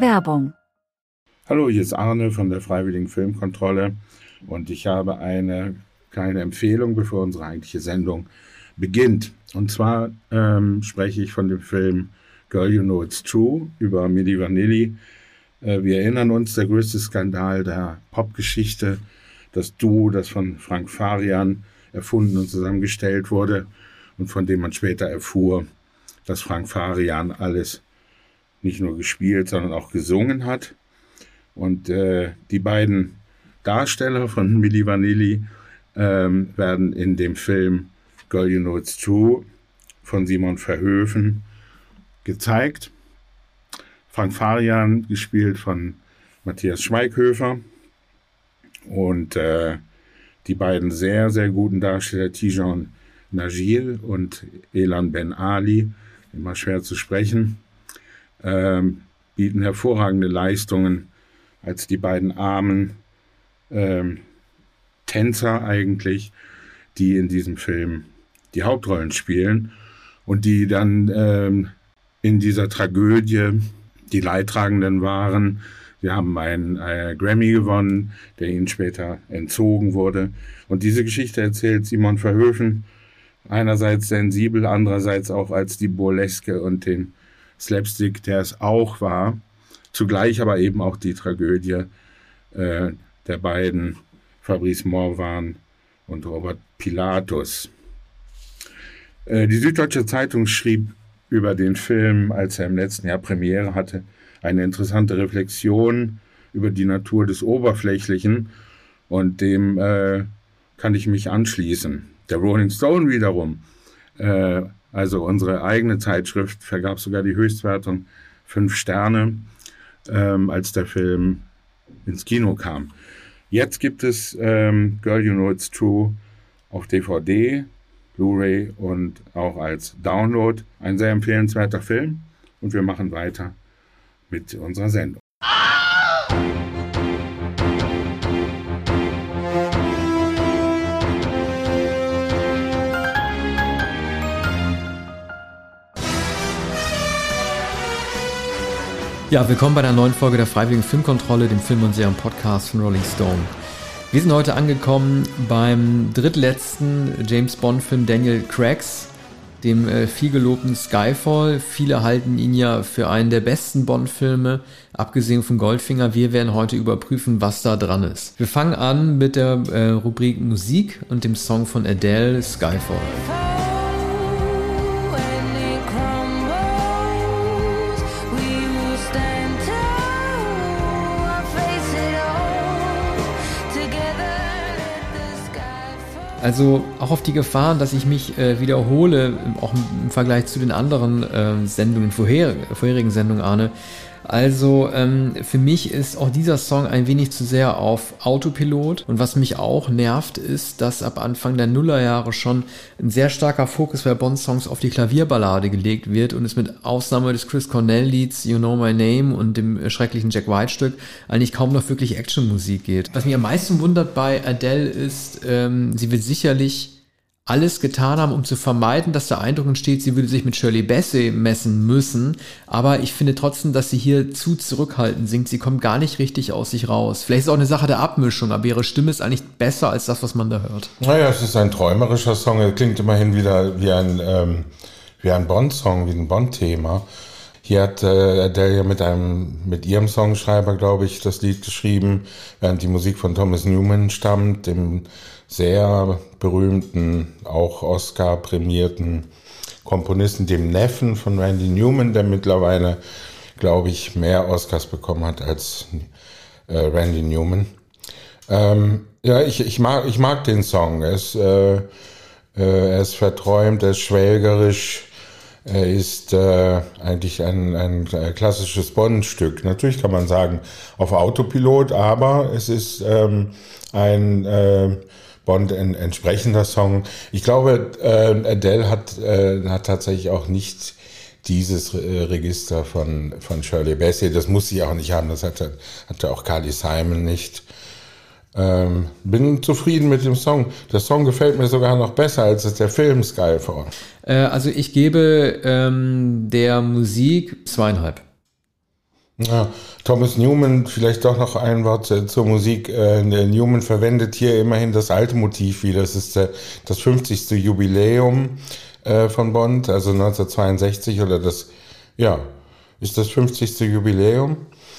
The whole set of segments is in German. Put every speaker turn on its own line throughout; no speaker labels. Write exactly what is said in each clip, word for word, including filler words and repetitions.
Werbung.
Hallo, hier ist Arne von der Freiwilligen Filmkontrolle und ich habe eine kleine Empfehlung, bevor unsere eigentliche Sendung beginnt. Und zwar ähm, spreche ich von dem Film Girl, You Know It's True über Milli Vanilli. Äh, wir erinnern uns, der größte Skandal der Popgeschichte, das Duo, das von Frank Farian erfunden und zusammengestellt wurde und von dem man später erfuhr, dass Frank Farian alles nicht nur gespielt, sondern auch gesungen hat. Und äh, die beiden Darsteller von Milli Vanilli ähm, werden in dem Film Girl, You Know It's True von Simon Verhoeven gezeigt. Frank Farian gespielt von Matthias Schweighöfer und äh, die beiden sehr, sehr guten Darsteller Tijan Najil und Elan Ben Ali, immer schwer zu sprechen, ähm, bieten hervorragende Leistungen als die beiden armen ähm, Tänzer eigentlich, die in diesem Film die Hauptrollen spielen und die dann ähm, in dieser Tragödie die Leidtragenden waren. Sie haben einen äh, Grammy gewonnen, der ihnen später entzogen wurde. Und diese Geschichte erzählt Simon Verhoeven einerseits sensibel, andererseits auch als die Burleske und den Slapstick, der es auch war. Zugleich aber eben auch die Tragödie äh, der beiden, Fabrice Morvan und Robert Pilatus. Äh, die Süddeutsche Zeitung schrieb über den Film, als er im letzten Jahr Premiere hatte, eine interessante Reflexion über die Natur des Oberflächlichen, und dem äh, kann ich mich anschließen. Der Rolling Stone wiederum, äh, also unsere eigene Zeitschrift, vergab sogar die Höchstwertung fünf Sterne, ähm, als der Film ins Kino kam. Jetzt gibt es ähm, Girl, You Know It's True auf D V D, Blu-ray und auch als Download. Ein sehr empfehlenswerter Film, und wir machen weiter mit unserer Sendung.
Ja, willkommen bei der neuen Folge der Freiwilligen Filmkontrolle, dem Film- und Serien-Podcast von Rolling Stone. Wir sind heute angekommen beim drittletzten James-Bond-Film Daniel Craigs, dem äh, vielgelobten Skyfall. Viele halten ihn ja für einen der besten Bond-Filme, abgesehen von Goldfinger. Wir werden heute überprüfen, was da dran ist. Wir fangen an mit der äh, Rubrik Musik und dem Song von Adele, Skyfall. Also auch auf die Gefahr, dass ich mich äh, wiederhole, auch im, im Vergleich zu den anderen äh, Sendungen, vorher, vorherigen Sendungen, Arne. Also ähm, für mich ist auch dieser Song ein wenig zu sehr auf Autopilot, und was mich auch nervt, ist, dass ab Anfang der Nullerjahre schon ein sehr starker Fokus bei Bond-Songs auf die Klavierballade gelegt wird und es mit Ausnahme des Chris Cornell-Lieds You Know My Name und dem schrecklichen Jack White-Stück eigentlich kaum noch wirklich Actionmusik geht. Was mich am meisten wundert bei Adele ist, ähm, sie wird sicherlich alles getan haben, um zu vermeiden, dass der Eindruck entsteht, sie würde sich mit Shirley Bassey messen müssen. Aber ich finde trotzdem, dass sie hier zu zurückhaltend singt. Sie kommt gar nicht richtig aus sich raus. Vielleicht ist es auch eine Sache der Abmischung, aber ihre Stimme ist eigentlich besser als das, was man da hört.
Naja, es ist ein träumerischer Song. Er klingt immerhin wieder wie ein, ähm, wie ein Bond-Song, wie ein Bond-Thema. Hier hat äh, Adele ja mit einem, mit ihrem Songschreiber, glaube ich, das Lied geschrieben, während die Musik von Thomas Newman stammt, dem sehr berühmten, auch Oscar-prämierten Komponisten, dem Neffen von Randy Newman, der mittlerweile, glaube ich, mehr Oscars bekommen hat als äh, Randy Newman. Ähm, ja, ich, ich, mag, ich mag den Song. Er ist, äh, äh, er ist verträumt, er ist schwelgerisch. Er ist äh, eigentlich ein, ein klassisches Bond-Stück. Natürlich kann man sagen, auf Autopilot, aber es ist ähm, ein äh, Bond ein entsprechender Song. Ich glaube, äh, Adele hat, äh, hat tatsächlich auch nicht dieses äh, Register von, von Shirley Bassey. Das muss sie auch nicht haben. Das hatte, hatte auch Carly Simon nicht. Ähm, bin zufrieden mit dem Song. Der Song gefällt mir sogar noch besser als der Film Skyfall.
Äh, also ich gebe ähm, der Musik zweieinhalb.
Ja, Thomas Newman, vielleicht doch noch ein Wort äh, zur Musik. Äh, Newman verwendet hier immerhin das alte Motiv wieder. Das ist äh, das fünfzigste Jubiläum äh, von Bond, also neunzehnhundertzweiundsechzig oder das, ja, ist das fünfzigste Jubiläum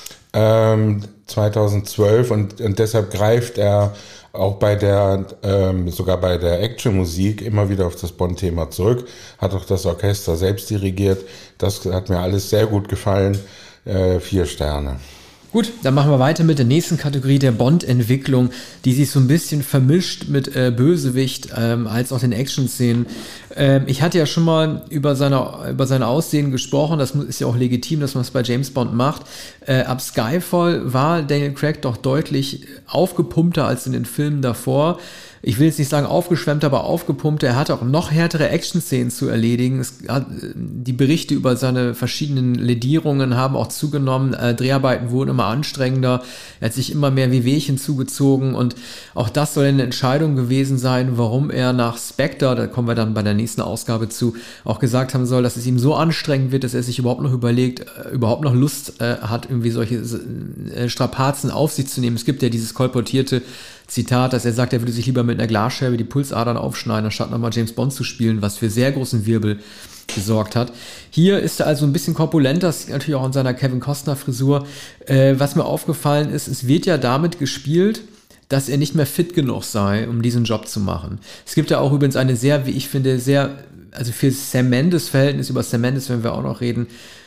ähm, zweitausendzwölf und, und deshalb greift er auch bei der, ähm, sogar bei der Actionmusik immer wieder auf das Bond-Thema zurück, hat auch das Orchester selbst dirigiert. Das hat mir alles sehr gut gefallen. Äh, vier Sterne.
Gut, dann machen wir weiter mit der nächsten Kategorie der Bond-Entwicklung, die sich so ein bisschen vermischt mit äh, Bösewicht ähm, als auch den Action-Szenen. Ähm, ich hatte ja schon mal über seine, über sein Aussehen gesprochen, das ist ja auch legitim, dass man es bei James Bond macht. Äh, ab Skyfall war Daniel Craig doch deutlich aufgepumpter als in den Filmen davor. Ich will jetzt nicht sagen aufgeschwemmt, aber aufgepumpt. Er hatte auch noch härtere Action-Szenen zu erledigen. Es hat, die Berichte über seine verschiedenen Ledierungen haben auch zugenommen. Äh, Dreharbeiten wurden immer anstrengender. Er hat sich immer mehr Wehwehchen zugezogen. Und auch das soll eine Entscheidung gewesen sein, warum er nach Spectre, da kommen wir dann bei der nächsten Ausgabe zu, auch gesagt haben soll, dass es ihm so anstrengend wird, dass er sich überhaupt noch überlegt, äh, überhaupt noch Lust äh, hat, irgendwie solche äh, Strapazen auf sich zu nehmen. Es gibt ja dieses kolportierte Zitat, dass er sagt, er würde sich lieber mit einer Glasscherbe die Pulsadern aufschneiden, anstatt nochmal James Bond zu spielen, was für sehr großen Wirbel gesorgt hat. Hier ist er also ein bisschen korpulenter, das sieht natürlich auch an seiner Kevin Costner Frisur. Äh, was mir aufgefallen ist, es wird ja damit gespielt, dass er nicht mehr fit genug sei, um diesen Job zu machen. Es gibt ja auch übrigens eine sehr, wie ich finde, sehr, also für Sam Mendes Verhältnis, über Sam Mendes werden wir auch noch reden,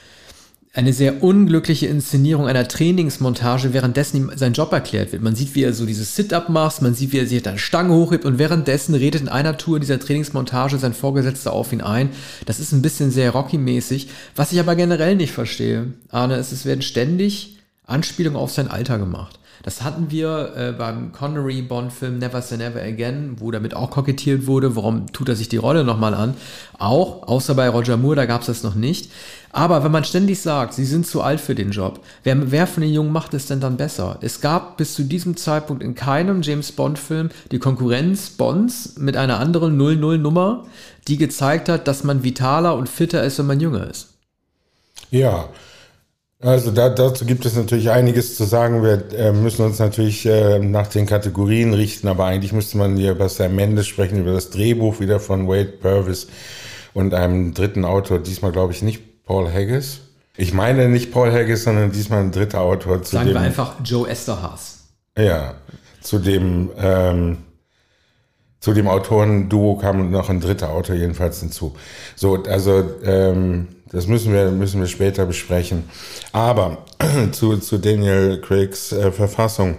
eine sehr unglückliche Inszenierung einer Trainingsmontage, währenddessen ihm sein Job erklärt wird. Man sieht, wie er so dieses Sit-Up macht, man sieht, wie er sich eine Stange hochhebt und währenddessen redet in einer Tour dieser Trainingsmontage sein Vorgesetzter auf ihn ein. Das ist ein bisschen sehr Rocky-mäßig. Was ich aber generell nicht verstehe, Arne, ist, es werden ständig Anspielungen auf sein Alter gemacht. Das hatten wir äh, beim Connery-Bond-Film Never Say Never Again, wo damit auch kokettiert wurde. Warum tut er sich die Rolle nochmal an? Auch, außer bei Roger Moore, da gab es das noch nicht. Aber wenn man ständig sagt, sie sind zu alt für den Job, wer, wer von den Jungen macht es denn dann besser? Es gab bis zu diesem Zeitpunkt in keinem James-Bond-Film die Konkurrenz Bonds mit einer anderen null null Nummer, die gezeigt hat, dass man vitaler und fitter ist, wenn man jünger ist.
Ja, also da, dazu gibt es natürlich einiges zu sagen. Wir äh, müssen uns natürlich äh, nach den Kategorien richten, aber eigentlich müsste man hier über Sam Mendes sprechen, über das Drehbuch wieder von Wade Purvis und einem dritten Autor, diesmal glaube ich nicht Paul Haggis. Ich meine nicht Paul Haggis, sondern diesmal ein dritter Autor. Zu
Sagen
dem,
wir einfach Joe Esterhazy.
Ja, zu dem ähm, zu dem Autorenduo kam noch ein dritter Autor jedenfalls hinzu. So, also ähm, das müssen wir müssen wir später besprechen. Aber zu zu Daniel Craigs äh, Verfassung.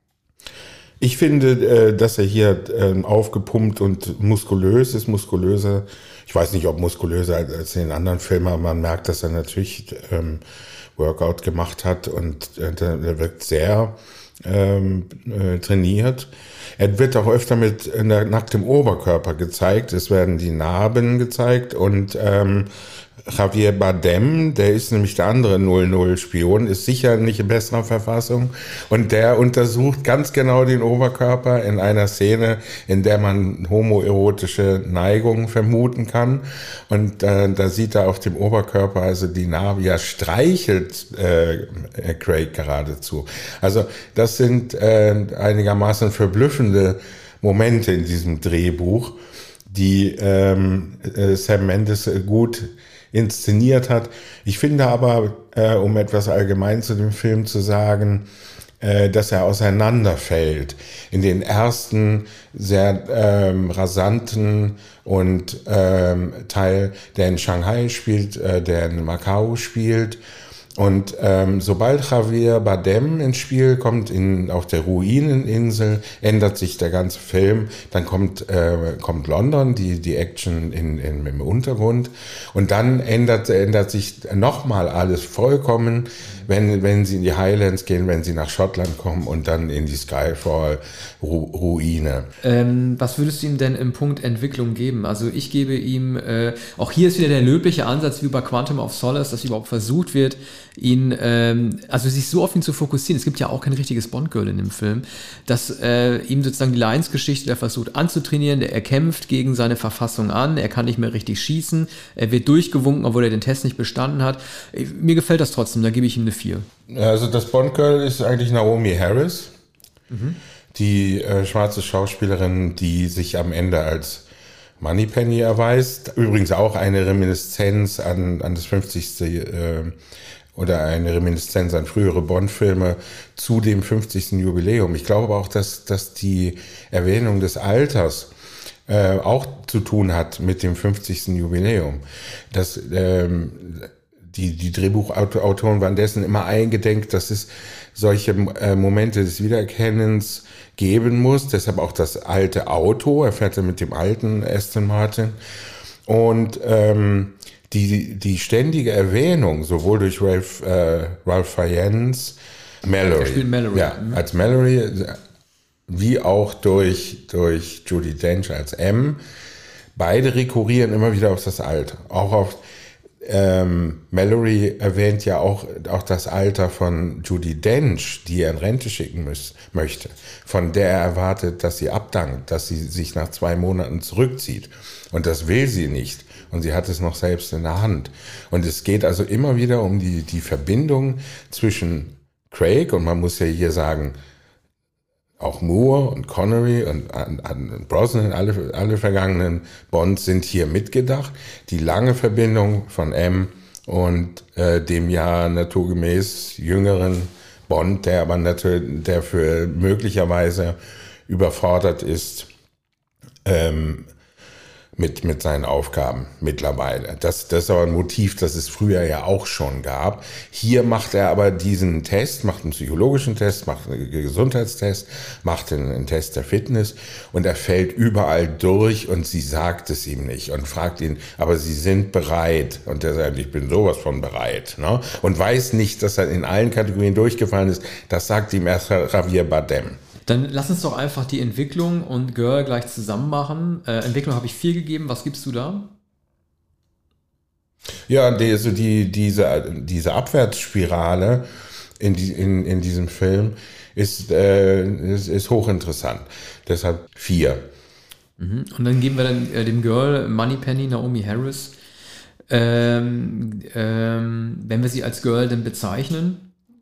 Ich finde, äh, dass er hier äh, aufgepumpt und muskulös ist, muskulöser. Ich weiß nicht, ob muskulöser als in den anderen Filmen, aber man merkt, dass er natürlich ähm, Workout gemacht hat und äh, er wirkt sehr ähm, äh, trainiert. Er wird auch öfter mit äh, nacktem Oberkörper gezeigt. Es werden die Narben gezeigt und ähm, Javier Bardem, der ist nämlich der andere null null-Spion, ist sicher nicht in besserer Verfassung und der untersucht ganz genau den Oberkörper in einer Szene, in der man homoerotische Neigungen vermuten kann und äh, da sieht er auf dem Oberkörper also die Narbe, ja streichelt äh, Craig geradezu. Also das sind äh, einigermaßen verblüffende Momente in diesem Drehbuch, die ähm, äh, Sam Mendes gut inszeniert hat. Ich finde aber, äh, um etwas allgemein zu dem Film zu sagen, äh, dass er auseinanderfällt. In den ersten sehr ähm, rasanten und ähm, Teil, der in Shanghai spielt, äh, der in Macau spielt. Und ähm, sobald Javier Bardem ins Spiel kommt, in, auf der Ruineninsel, ändert sich der ganze Film. Dann kommt äh, kommt London, die die Action in, in, im Untergrund. Und dann ändert ändert sich nochmal alles vollkommen, wenn wenn sie in die Highlands gehen, wenn sie nach Schottland kommen und dann in die Skyfall-Ruine.
Ähm, was würdest du ihm denn im Punkt Entwicklung geben? Also ich gebe ihm, äh, auch hier ist wieder der löbliche Ansatz wie bei Quantum of Solace, dass überhaupt versucht wird, ihn, ähm, also sich so auf ihn zu fokussieren, es gibt ja auch kein richtiges Bond-Girl in dem Film, dass äh, ihm sozusagen die Lions-Geschichte, der versucht anzutrainieren, der, er kämpft gegen seine Verfassung an, er kann nicht mehr richtig schießen, er wird durchgewunken, obwohl er den Test nicht bestanden hat. Mir gefällt das trotzdem, da gebe ich ihm eine vier.
Also das Bond-Girl ist eigentlich Naomi Harris, mhm. die äh, schwarze Schauspielerin, die sich am Ende als Moneypenny erweist. Übrigens auch eine Reminiszenz an, an das fünfzigste Äh, oder eine Reminiszenz an frühere Bond-Filme zu dem fünfzigsten Jubiläum. Ich glaube aber auch, dass, dass die Erwähnung des Alters äh, auch zu tun hat mit dem fünfzigsten Jubiläum. Dass ähm, die, die Drehbuchautoren waren dessen immer eingedenk, dass es solche äh, Momente des Wiedererkennens geben muss. Deshalb auch das alte Auto. Er fährt mit dem alten Aston Martin. Und ähm, die, die ständige Erwähnung, sowohl durch Ralph, äh, Ralph Fiennes, Mallory,
er spielt Mallory.
Ja, als Mallory, wie auch durch, durch Judi Dench als M. Beide rekurrieren immer wieder auf das Alter. Auch auf ähm, Mallory erwähnt ja auch, auch das Alter von Judi Dench, die er in Rente schicken müß, möchte, von der er erwartet, dass sie abdankt, dass sie sich nach zwei Monaten zurückzieht. Und das will sie nicht. Und sie hat es noch selbst in der Hand. Und es geht also immer wieder um die, die Verbindung zwischen Craig, und man muss ja hier sagen, auch Moore und Connery und, und Brosnan, alle, alle vergangenen Bonds sind hier mitgedacht. Die lange Verbindung von M und äh, dem ja naturgemäß jüngeren Bond, der aber natürlich, der für möglicherweise überfordert ist, ähm, mit, mit seinen Aufgaben mittlerweile. Das, das ist aber ein Motiv, das es früher ja auch schon gab. Hier macht er aber diesen Test, macht einen psychologischen Test, macht einen Gesundheitstest, macht einen, einen Test der Fitness und er fällt überall durch und sie sagt es ihm nicht und fragt ihn, aber Sie sind bereit? Und er sagt, ich bin sowas von bereit, ne? Und weiß nicht, dass er in allen Kategorien durchgefallen ist. Das sagt ihm erst Javier Bardem.
Dann lass uns doch einfach die Entwicklung und Girl gleich zusammen machen. Äh, Entwicklung habe ich vier gegeben. Was gibst du da?
Ja, die, also die, diese, diese Abwärtsspirale in, die, in, in diesem Film ist, äh, ist, ist hochinteressant. Deshalb vier.
Mhm. Und dann geben wir dann äh, dem Girl Moneypenny, Naomi Harris. Ähm, ähm, wenn wir sie als Girl denn bezeichnen.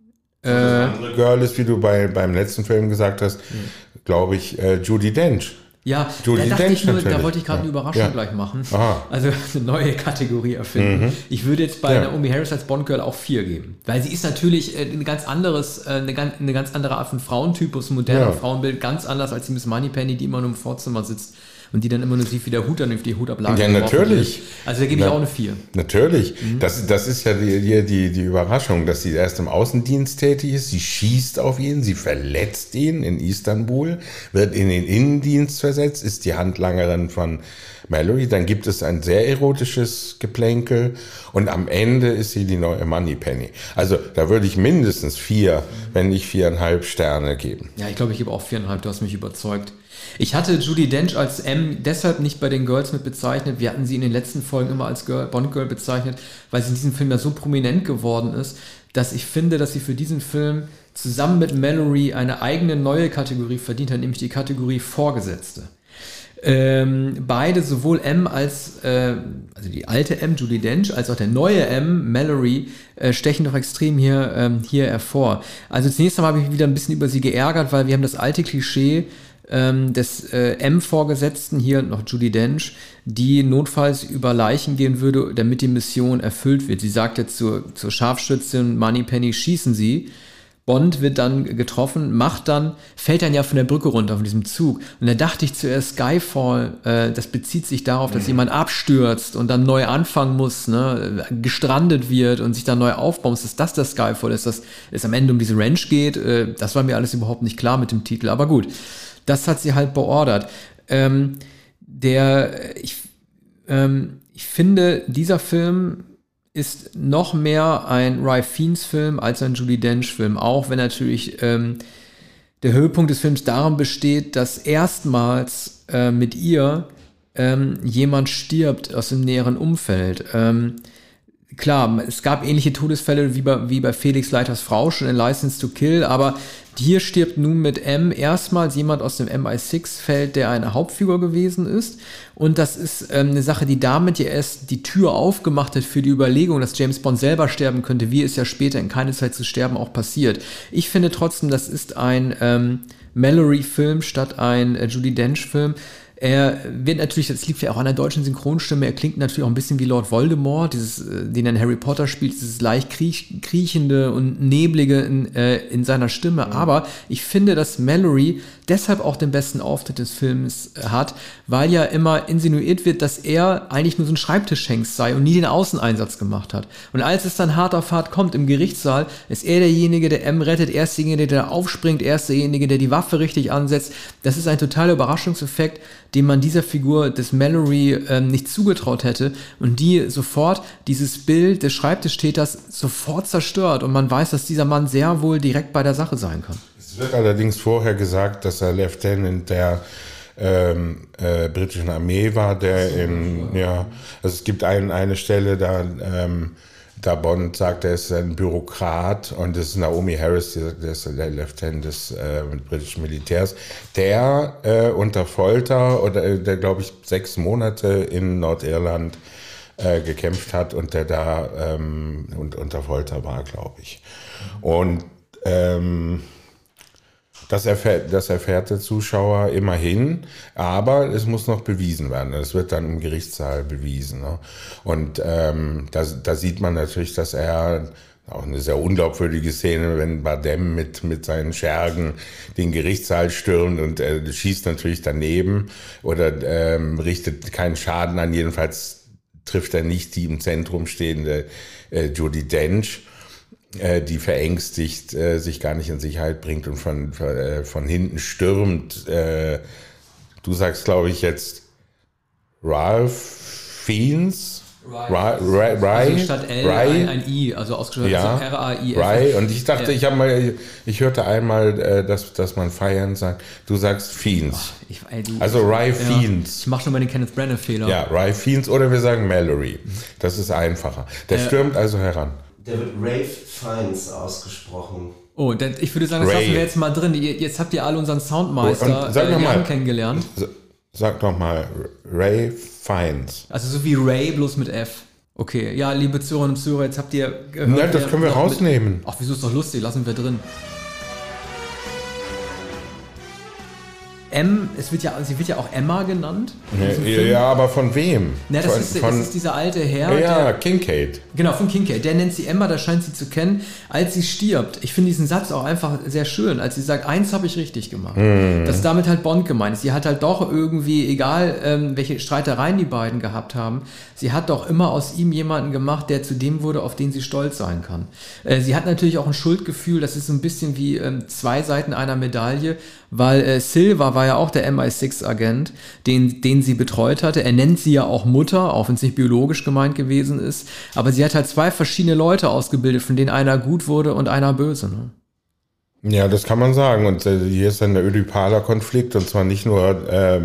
Das andere Girl ist, wie du bei, beim letzten Film gesagt hast, mhm. glaube ich, äh, Judi Dench.
Ja,
Judi
da, dachte
Dench
ich nur,
natürlich.
da wollte ich gerade ja. eine Überraschung ja. gleich machen.
Aha.
Also eine neue Kategorie erfinden. Mhm. Ich würde jetzt bei ja. Naomi Harris als Bond-Girl auch vier geben. Weil sie ist natürlich ein ganz anderes, eine ganz, eine ganz andere Art von Frauentypus, ein moderner ja. Frauenbild, ganz anders als die Miss Moneypenny, die immer nur im Vorzimmer sitzt und die dann immer nur sieht, wie der Hut dann auf die Hutablage
Ja, natürlich.
Wird. Also da gebe ich Na, auch eine vier.
Natürlich. Mhm. Das, das ist ja die, die, die Überraschung, dass sie erst im Außendienst tätig ist. Sie schießt auf ihn, sie verletzt ihn in Istanbul, wird in den Innendienst versetzt, ist die Handlangerin von Mallory. Dann gibt es ein sehr erotisches Geplänkel und am Ende ist sie die neue Moneypenny. Also da würde ich mindestens vier, mhm. wenn nicht viereinhalb Sterne geben.
Ja, ich glaube, ich gebe auch viereinhalb. Du hast mich überzeugt. Ich hatte Judi Dench als M deshalb nicht bei den Girls mit bezeichnet. Wir hatten sie in den letzten Folgen immer als Girl, Bond-Girl bezeichnet, weil sie in diesem Film ja so prominent geworden ist, dass ich finde, dass sie für diesen Film zusammen mit Mallory eine eigene neue Kategorie verdient hat, nämlich die Kategorie Vorgesetzte. Ähm, beide, sowohl M als, äh, also die alte M, Judi Dench, als auch der neue M, Mallory, äh, stechen doch extrem hier, ähm, hier hervor. Also zunächst einmal habe ich mich wieder ein bisschen über sie geärgert, weil wir haben das alte Klischee des äh, M-Vorgesetzten, hier noch Judi Dench, die notfalls über Leichen gehen würde, damit die Mission erfüllt wird. Sie sagt jetzt zur, zur Scharfschützin Moneypenny, schießen Sie. Bond wird dann getroffen, macht dann, fällt dann ja von der Brücke runter, von diesem Zug. Und da dachte ich zuerst, Skyfall, äh, das bezieht sich darauf, dass mhm. jemand abstürzt und dann neu anfangen muss, ne, gestrandet wird und sich dann neu aufbauen muss, dass das der Skyfall ist, dass es am Ende um diese Ranch geht. Äh, das war mir alles überhaupt nicht klar mit dem Titel, aber gut. Das hat sie halt beordert. Ähm, der, ich, ähm, ich finde, dieser Film ist noch mehr ein Ralph Fiennes Film als ein Judi Dench Film, auch wenn natürlich ähm, der Höhepunkt des Films darin besteht, dass erstmals äh, mit ihr ähm, jemand stirbt aus dem näheren Umfeld. Ähm, klar, es gab ähnliche Todesfälle wie bei, wie bei Felix Leiters Frau schon in License to Kill, aber hier stirbt nun mit M erstmals jemand aus dem M I sechs Feld, der eine Hauptfigur gewesen ist. Und das ist ähm, eine Sache, die damit ja erst die Tür aufgemacht hat für die Überlegung, dass James Bond selber sterben könnte, wie es ja später in Keine Zeit zu sterben auch passiert. Ich finde trotzdem, das ist ein ähm, Mallory-Film statt ein äh, Judi Dench-Film. Er wird natürlich, das liegt ja auch an der deutschen Synchronstimme, er klingt natürlich auch ein bisschen wie Lord Voldemort, dieses, den er in Harry Potter spielt, dieses leicht kriech, kriechende und neblige in, äh, in seiner Stimme. Mhm. Aber ich finde, dass Mallory deshalb auch den besten Auftritt des Films hat, weil ja immer insinuiert wird, dass er eigentlich nur so ein Schreibtischhengst sei und nie den Außeneinsatz gemacht hat. Und als es dann hart auf hart kommt im Gerichtssaal, ist er derjenige, der M rettet, er ist derjenige, der aufspringt, er ist derjenige, der die Waffe richtig ansetzt. Das ist ein totaler Überraschungseffekt, den man dieser Figur des Mallory ähm, nicht zugetraut hätte und die sofort dieses Bild des Schreibtischtäters sofort zerstört und man weiß, dass dieser Mann sehr wohl direkt bei der Sache sein kann.
Es wird allerdings vorher gesagt, dass er Lieutenant der ähm, äh, britischen Armee war, der in, ja, also es gibt ein, eine Stelle, da ähm, da Bond sagt, er ist ein Bürokrat und das ist Naomi Harris, der ist der Lieutenant des äh, britischen Militärs, der äh, unter Folter oder äh, der, glaube ich, sechs Monate in Nordirland äh, gekämpft hat und der da ähm, und, unter Folter war, glaube ich. Und ähm, Das erfährt, das erfährt der Zuschauer immerhin, aber es muss noch bewiesen werden. Es wird dann im Gerichtssaal bewiesen. Ne? Und ähm, da, da sieht man natürlich, dass er, auch eine sehr unglaubwürdige Szene, wenn Bardem mit, mit seinen Schergen den Gerichtssaal stürmt und äh, schießt natürlich daneben oder ähm, richtet keinen Schaden an. Jedenfalls trifft er nicht die im Zentrum stehende äh, Judi Dench, die verängstigt, äh, sich gar nicht in Sicherheit bringt und von, äh, von hinten stürmt. Äh, du sagst, glaube ich, jetzt Ralph Fiennes?
Rai. Rai. Rai. Also statt L ein, ein I, also ausgesprochen
ja,
R A I F.
Rai. Und ich dachte,
ja.
ich habe mal, ich hörte einmal, äh, dass, dass man feiern sagt, du sagst Fiennes.
Ich, ey, du,
also Rai
ja,
Fiennes.
Ich mache schon mal den Kenneth Branagh-Fehler.
Ja, Rai Fiennes oder wir sagen Mallory. Das ist einfacher. Der äh, stürmt also heran.
Der wird Ralph Fiennes ausgesprochen.
Oh, denn ich würde sagen, das
Ray.
lassen wir jetzt mal drin. Jetzt habt ihr alle unseren Soundmeister
sag
äh,
mal,
kennengelernt.
Sag doch mal, Ralph Fiennes.
Also so wie Ray, bloß mit F. Okay, ja, liebe Zuhörerinnen und Zuhörer, jetzt habt ihr gehört.
Nein, das können wir rausnehmen.
Mit, ach, wieso ist doch lustig, lassen wir drin. M, es wird ja, sie wird ja auch Emma genannt.
Nee, ja, aber von wem?
Na, das,
von,
ist,
von,
das ist dieser alte Herr.
Ja,
der,
Kincaid.
Genau, von Kincaid. Der nennt sie Emma, da scheint sie zu kennen. Als sie stirbt, ich finde diesen Satz auch einfach sehr schön, als sie sagt, eins habe ich richtig gemacht. Mm. Dass damit halt Bond gemeint ist. Sie hat halt doch irgendwie, egal ähm, welche Streitereien die beiden gehabt haben, sie hat doch immer aus ihm jemanden gemacht, der zu dem wurde, auf den sie stolz sein kann. Äh, sie hat natürlich auch ein Schuldgefühl, das ist so ein bisschen wie ähm, zwei Seiten einer Medaille, weil äh, Silva war ja auch der M I sechs Agent, den, den sie betreut hatte. Er nennt sie ja auch Mutter, auch wenn es nicht biologisch gemeint gewesen ist. Aber sie hat halt zwei verschiedene Leute ausgebildet, von denen einer gut wurde und einer böse. Ne?
Ja, das kann man sagen. Und äh, hier ist dann der ödipaler Konflikt. Und zwar nicht nur äh,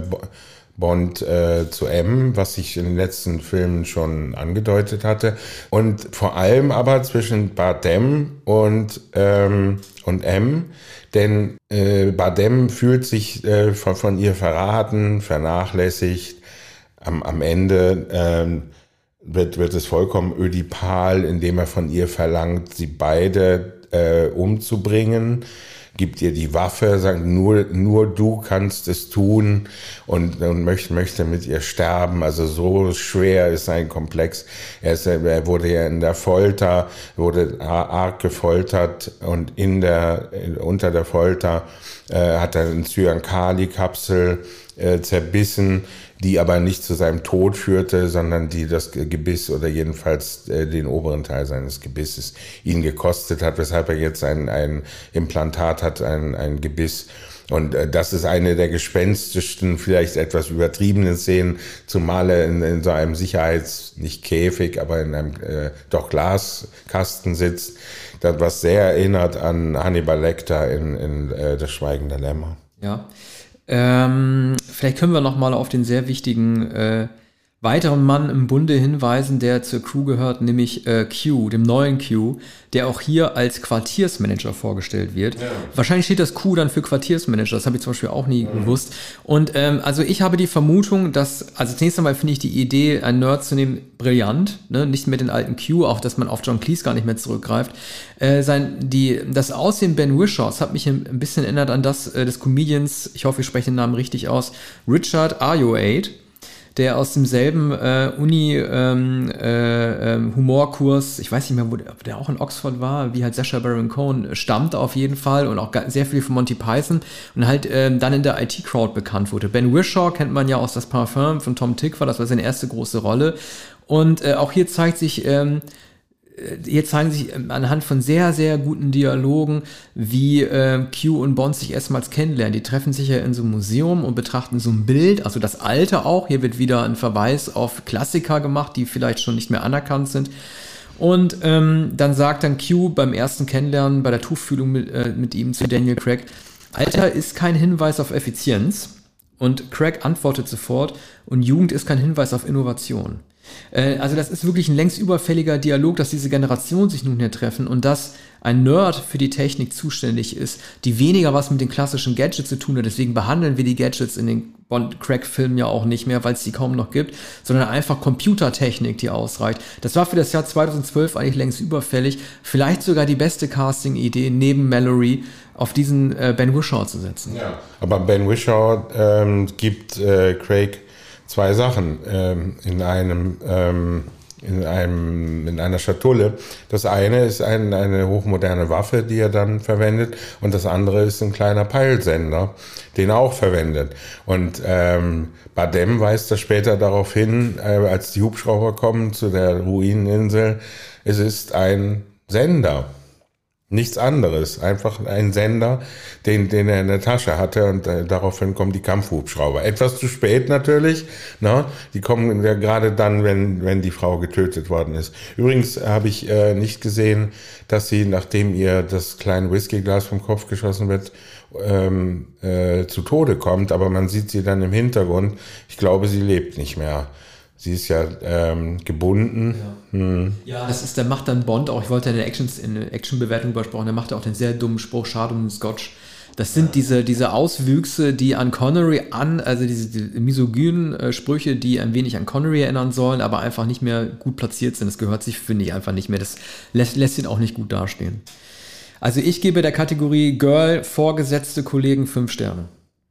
Bond äh, zu M, was ich in den letzten Filmen schon angedeutet hatte. Und vor allem aber zwischen Bardem und, ähm, und M. Denn äh, Bardem fühlt sich äh, von, von ihr verraten, vernachlässigt. Am, am Ende ähm, wird, wird es vollkommen ödipal, indem er von ihr verlangt, sie beide äh, umzubringen. Gibt ihr die Waffe, sagt, nur, nur du kannst es tun und, und möchte, möchte mit ihr sterben. Also so schwer ist sein Komplex. Er, ist, er wurde ja in der Folter, wurde arg gefoltert und in der, unter der Folter äh, hat er eine Cyankali-Kapsel äh, zerbissen, die aber nicht zu seinem Tod führte, sondern die das Gebiss oder jedenfalls äh, den oberen Teil seines Gebisses ihn gekostet hat, weshalb er jetzt ein, ein Implantat hat, ein, ein Gebiss. Und äh, das ist eine der gespenstischsten, vielleicht etwas übertriebenen Szenen, zumal er in, in so einem Sicherheits-, nicht Käfig, aber in einem äh, doch Glaskasten sitzt, das was sehr erinnert an Hannibal Lecter in, in äh, Das Schweigen der Lämmer.
Ja. Ähm, vielleicht können wir noch mal auf den sehr wichtigen äh, weiteren Mann im Bunde hinweisen, der zur Crew gehört, nämlich äh, Q, dem neuen Q, der auch hier als Quartiersmanager vorgestellt wird. Ja. Wahrscheinlich steht das Q dann für Quartiersmanager, das habe ich zum Beispiel auch nie mhm. gewusst. Und ähm, also ich habe die Vermutung, dass, also zunächst einmal finde ich die Idee, einen Nerd zu nehmen, brillant, ne? Nicht mit den alten Q, auch dass man auf John Cleese gar nicht mehr zurückgreift. Äh, sein, die, das Aussehen Ben Wishaws hat mich ein bisschen erinnert an das äh, des Comedians, ich hoffe, ich spreche den Namen richtig aus, Richard Ayoade, der aus demselben äh, Uni-Humorkurs, ähm, äh, ich weiß nicht mehr, wo der, der auch in Oxford war, wie halt Sacha Baron Cohen, stammt auf jeden Fall und auch sehr viel von Monty Python und halt ähm, dann in der I T-Crowd bekannt wurde. Ben Whishaw kennt man ja aus Das Parfum von Tom Tykwer, das war seine erste große Rolle. Und äh, auch hier zeigt sich, ähm, hier zeigen sich anhand von sehr, sehr guten Dialogen, wie äh, Q und Bond sich erstmals kennenlernen. Die treffen sich ja in so einem Museum und betrachten so ein Bild, also das Alte auch. Hier wird wieder ein Verweis auf Klassiker gemacht, die vielleicht schon nicht mehr anerkannt sind. Und ähm, dann sagt dann Q beim ersten Kennenlernen, bei der Tuchfühlung mit, äh, mit ihm zu Daniel Craig, Alter ist kein Hinweis auf Effizienz. Und Craig antwortet sofort, und Jugend ist kein Hinweis auf Innovation. Also das ist wirklich ein längst überfälliger Dialog, dass diese Generationen sich nun hier treffen und dass ein Nerd für die Technik zuständig ist, die weniger was mit den klassischen Gadgets zu tun hat. Deswegen behandeln wir die Gadgets in den Bond-Crack-Filmen ja auch nicht mehr, weil es die kaum noch gibt, sondern einfach Computertechnik, die ausreicht. Das war für das Jahr zweitausendzwölf eigentlich längst überfällig. Vielleicht sogar die beste Casting-Idee, neben Mallory auf diesen äh, Ben Whishaw zu setzen.
Ja, aber Ben Whishaw ähm, gibt äh, Craig zwei Sachen ähm, in einem ähm, in einem in einer Schatulle. Das eine ist ein, eine hochmoderne Waffe, die er dann verwendet, und das andere ist ein kleiner Peilsender, den er auch verwendet. Und ähm, Bardem weist das später darauf hin, äh, als die Hubschrauber kommen zu der Ruineninsel, es ist ein Sender. Nichts anderes, einfach ein Sender, den, den er in der Tasche hatte, und äh, daraufhin kommen die Kampfhubschrauber. Etwas zu spät natürlich, ne? Die kommen ja gerade dann, wenn, wenn die Frau getötet worden ist. Übrigens habe ich äh, nicht gesehen, dass sie, nachdem ihr das kleine Whiskyglas vom Kopf geschossen wird, ähm, äh, zu Tode kommt, aber man sieht sie dann im Hintergrund. Ich glaube, sie lebt nicht mehr. Sie ist ja ähm, gebunden.
Ja. Hm. Ja, das ist, der macht dann Bond auch, ich wollte ja in der Action, in der Action-Bewertung übersprochen, der macht auch den sehr dummen Spruch, schade um den Scotch. Das sind ja. diese, diese Auswüchse, die an Connery an, also diese die misogynen äh, Sprüche, die ein wenig an Connery erinnern sollen, aber einfach nicht mehr gut platziert sind. Das gehört sich, finde ich, einfach nicht mehr. Das lässt, lässt ihn auch nicht gut dastehen. Also ich gebe der Kategorie Girl, vorgesetzte Kollegen, fünf Sterne.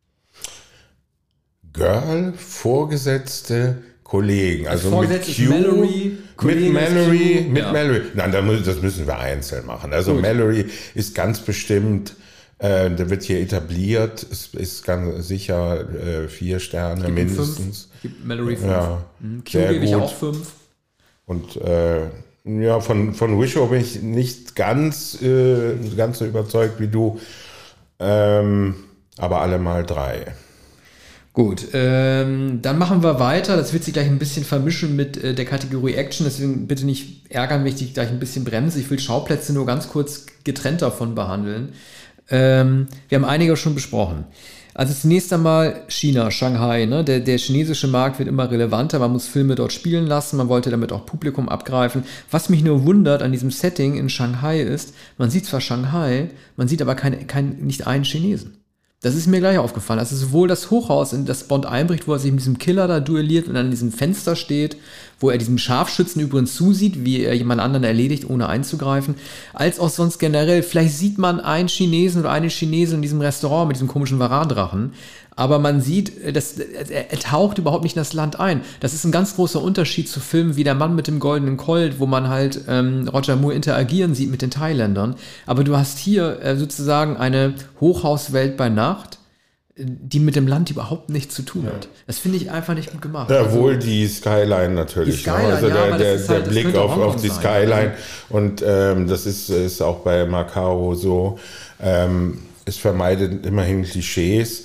Girl, vorgesetzte Kollegen, also mit Q,
Mallory,
mit Mallory,
Q,
mit
ja.
Mallory. Nein, das müssen wir einzeln machen. Also Gut. Mallory ist ganz bestimmt, äh, der wird hier etabliert, ist, ist ganz sicher äh, vier Sterne Gib mindestens.
Gibt Mallory fünf.
Ja,
mhm. Q gebe ich auch fünf.
Und äh, ja, von von Whishaw bin ich nicht ganz äh, ganz so überzeugt wie du, ähm, aber alle mal drei.
Gut, ähm, dann machen wir weiter. Das wird sich gleich ein bisschen vermischen mit äh, der Kategorie Action, deswegen bitte nicht ärgern, wenn ich dich gleich ein bisschen bremse. Ich will Schauplätze nur ganz kurz getrennt davon behandeln. Ähm, wir haben einige schon besprochen. Also zunächst einmal China, Shanghai. Ne? Der, der chinesische Markt wird immer relevanter, man muss Filme dort spielen lassen, man wollte damit auch Publikum abgreifen. Was mich nur wundert an diesem Setting in Shanghai ist, man sieht zwar Shanghai, man sieht aber kein, kein, nicht einen Chinesen. Das ist mir gleich aufgefallen. Also sowohl das Hochhaus, in das Bond einbricht, wo er sich mit diesem Killer da duelliert und an diesem Fenster steht, wo er diesem Scharfschützen übrigens zusieht, wie er jemand anderen erledigt, ohne einzugreifen, als auch sonst generell. Vielleicht sieht man einen Chinesen oder eine Chinesin in diesem Restaurant mit diesem komischen Varan-Drachen, aber man sieht, dass, er, er taucht überhaupt nicht in das Land ein. Das ist ein ganz großer Unterschied zu Filmen wie Der Mann mit dem goldenen Colt, wo man halt ähm, Roger Moore interagieren sieht mit den Thailändern. Aber du hast hier äh, sozusagen eine Hochhauswelt bei Nacht, die mit dem Land überhaupt nichts zu tun hat. Das finde ich einfach nicht gut gemacht.
Ja, also, wohl die Skyline natürlich. Die Skyline, also der, ja, der, der halt, Blick auf, auf die sein. Skyline. Und ähm, das ist, ist auch bei Macau so. Ähm, es vermeidet immerhin Klischees.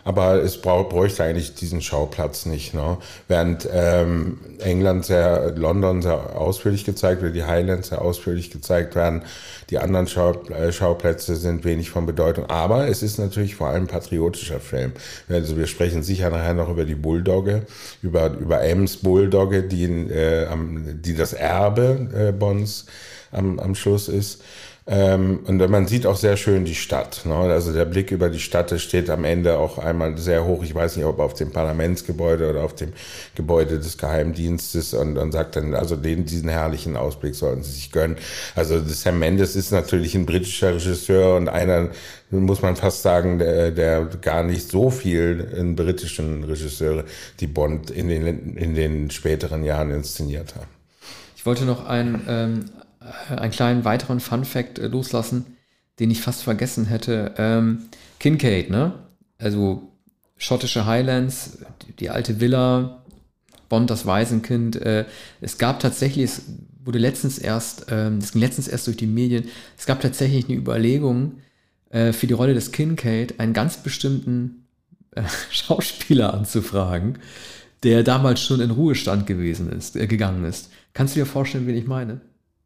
aber es brauch, bräuchte eigentlich diesen Schauplatz nicht. Ne? Während ähm, England sehr, London sehr ausführlich gezeigt wird, die Highlands sehr ausführlich gezeigt werden, die anderen Schau, äh, Schauplätze sind wenig von Bedeutung. Aber es ist natürlich vor allem ein patriotischer Film. Also wir sprechen sicher nachher noch über die Bulldogge, über, über Ems Bulldogge, die, äh, am, die das Erbe äh, Bonds am, am Schluss ist. Ähm, und man sieht auch sehr schön die Stadt. Ne? Also der Blick über die Stadt, das steht am Ende auch einmal sehr hoch. Ich weiß nicht, ob auf dem Parlamentsgebäude oder auf dem Gebäude des Geheimdienstes, und, und sagt dann, also den, diesen herrlichen Ausblick sollten Sie sich gönnen. Also Sam Mendes ist natürlich ein britischer Regisseur und einer, muss man fast sagen, der, der gar nicht so viel in britischen Regisseure, die Bond in den, in den späteren Jahren inszeniert haben.
Ich wollte noch ein, ähm, einen kleinen weiteren Fun-Fact äh, loslassen, den ich fast vergessen hätte. Ähm, Kincaid, ne? Also schottische Highlands, die, die alte Villa, Bond, das Waisenkind. Äh, es gab tatsächlich, es wurde letztens erst, ähm, es ging letztens erst durch die Medien, es gab tatsächlich eine Überlegung, äh, für die Rolle des Kincaid einen ganz bestimmten äh, Schauspieler anzufragen, der damals schon in Ruhestand gewesen ist, äh, gegangen ist. Kannst du dir vorstellen, wen ich meine?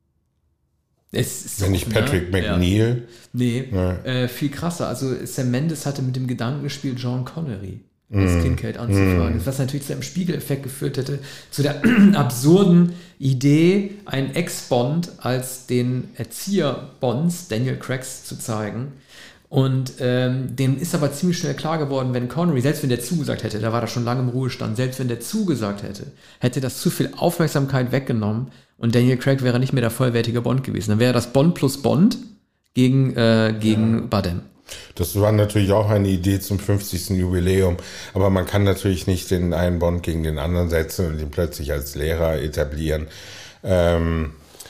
Es ist
Wenn nicht Patrick
ne?
McNeil.
Ja. Nee,
Ja.
Äh, viel krasser. Also Sam Mendes hatte mit dem Gedanken gespielt, John Connery als mm. Kincaid anzufragen. Mm. Was natürlich zu einem Spiegeleffekt geführt hätte, zu der absurden Idee, einen Ex-Bond als den Erzieher Bonds, Daniel Craigs, zu zeigen. Und ähm, dem ist aber ziemlich schnell klar geworden, wenn Connery, selbst wenn der zugesagt hätte, da war er schon lange im Ruhestand, selbst wenn der zugesagt hätte, hätte das zu viel Aufmerksamkeit weggenommen und Daniel Craig wäre nicht mehr der vollwertige Bond gewesen. Dann wäre das Bond plus Bond gegen, äh, gegen ja. Bardem.
Das war natürlich auch eine Idee zum fünfzigsten Jubiläum, aber man kann natürlich nicht den einen Bond gegen den anderen setzen und ihn plötzlich als Lehrer etablieren. Ähm,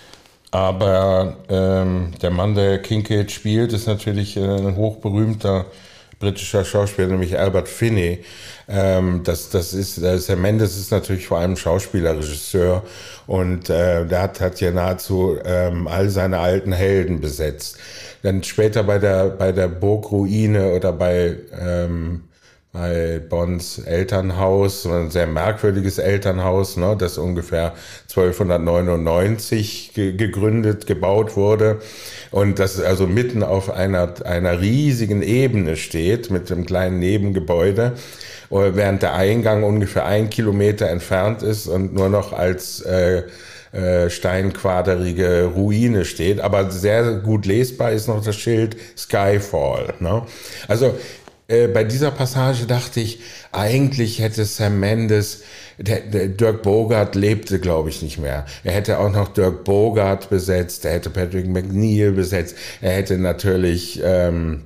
aber ähm, der Mann, der Kincaid spielt, ist natürlich ein hochberühmter britischer Schauspieler, nämlich Albert Finney. Ähm, das, das ist, das Sam Mendes ist natürlich vor allem Schauspieler, Regisseur und äh, der hat, hat ja nahezu ähm, all seine alten Helden besetzt. Dann später bei der, bei der Burgruine oder bei, ähm, bei Bonds Elternhaus, ein sehr merkwürdiges Elternhaus, ne, das ungefähr zwölfhundertneunundneunzig ge- gegründet, gebaut wurde und das also mitten auf einer, einer riesigen Ebene steht mit einem kleinen Nebengebäude, während der Eingang ungefähr ein Kilometer entfernt ist und nur noch als äh, äh, steinquaderige Ruine steht, aber sehr gut lesbar ist noch das Schild Skyfall. Ne? Also äh, bei dieser Passage dachte ich, eigentlich hätte Sam Mendes, der, der Dirk Bogart lebte, glaube ich, nicht mehr. Er hätte auch noch Dirk Bogart besetzt, er hätte Patrick McNeil besetzt, er hätte natürlich ähm,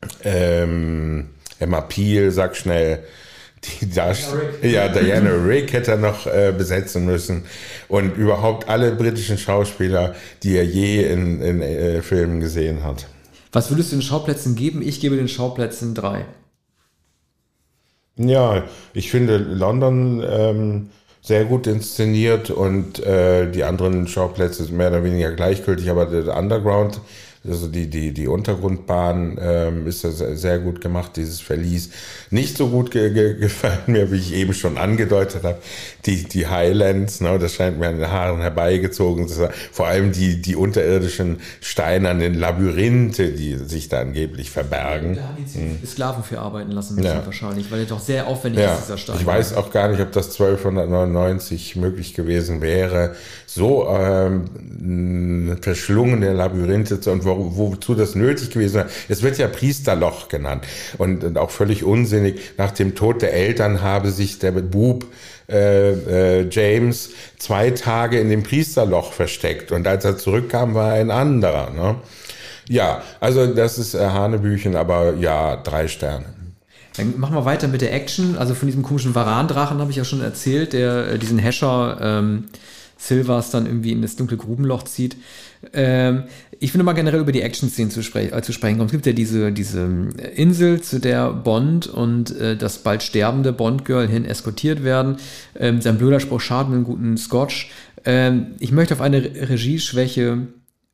ähm, Emma Peel, sag schnell, die Darst- ja, Diana Rigg hätte er noch äh, besetzen müssen und überhaupt alle britischen Schauspieler, die er je in, in äh, Filmen gesehen hat.
Was würdest du den Schauplätzen geben? Ich gebe den Schauplätzen drei.
Ja, ich finde London ähm, sehr gut inszeniert und äh, die anderen Schauplätze sind mehr oder weniger gleichgültig, aber der Underground, also die, die, die Untergrundbahn ähm, ist sehr, sehr gut gemacht, dieses Verlies. Nicht so gut ge- ge- gefallen mir, wie ich eben schon angedeutet habe, die, die Highlands, ne, das scheint mir an den Haaren herbeigezogen zu sein. Vor allem die, die unterirdischen steinernen Labyrinthe, die sich da angeblich verbergen.
Da haben die hm. Sklaven für arbeiten lassen müssen
ja.
wahrscheinlich, weil der doch sehr aufwendig
ja.
ist, dieser Stein.
Ich weiß auch gar nicht, ob das zwölfhundertneunundneunzig möglich gewesen wäre, so ähm, verschlungene Labyrinthe zu, und wo, wozu das nötig gewesen wäre. Es wird ja Priesterloch genannt und, und auch völlig unsinnig. Nach dem Tod der Eltern habe sich der Bub äh, äh, James zwei Tage in dem Priesterloch versteckt und als er zurückkam, war er ein anderer. Ne? Ja, also das ist äh, Hanebüchen, aber ja, drei Sterne.
Dann machen wir weiter mit der Action. Also von diesem komischen Varan-Drachen habe ich ja schon erzählt, der äh, diesen Hescher ähm, Silvers dann irgendwie in das dunkle Grubenloch zieht. Ähm, ich finde mal generell über die Action-Szenen zu, spre- äh, zu sprechen kommen. Es gibt ja diese, diese Insel, zu der Bond und äh, das bald sterbende Bond-Girl hin eskortiert werden. Ähm, sein blöder Spruch schadet mit einem guten Scotch. Ähm, ich möchte auf eine Re- Regieschwäche